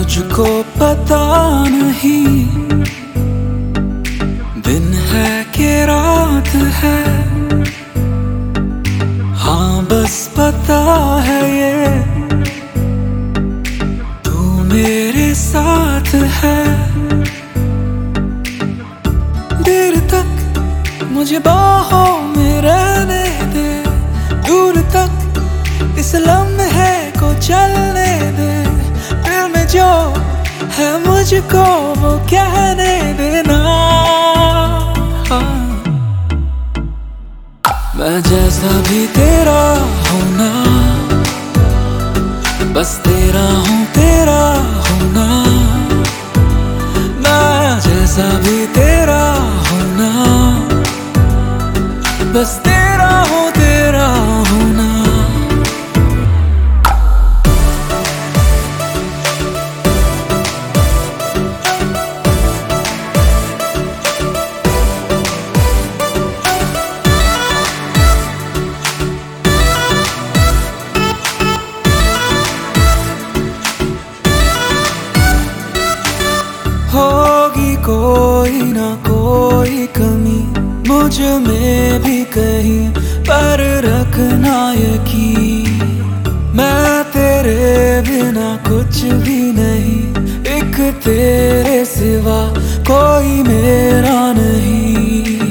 मुझको पता नहीं दिन है कि रात है, हाँ बस पता है ये तू मेरे साथ है। देर तक मुझे बाहों में रहने दे, दूर तक इस लम्हे को चलने दे, दिल में जो है मुझको वो कहने देना। मैं जैसा भी तेरा हूँ ना, बस तेरा हूँ तेरा हूँ ना। मैं जैसा भी तेरा हूँ ना, बस तेरा हूँ तेरा हूँ ना। होगी कोई ना कोई कमी मुझ में भी कहीं, पर रखना यकीन मैं तेरे बिना कुछ भी नहीं, एक तेरे सिवा कोई मेरा नहीं।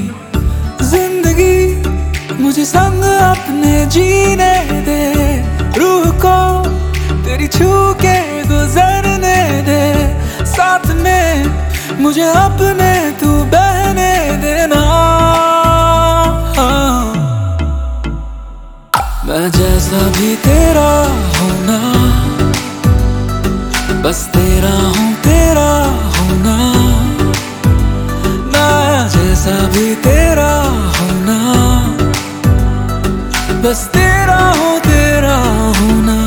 जिंदगी मुझे संग अपने जीने दे, रूह को तेरी छू के गुजरने दे, साथ में मुझे अपने तू बहने देना। मैं जैसा भी तेरा हूँ ना, बस तेरा हूँ तेरा हूँ ना। मैं जैसा भी तेरा हूँ ना, बस तेरा हूँ तेरा हूँ ना।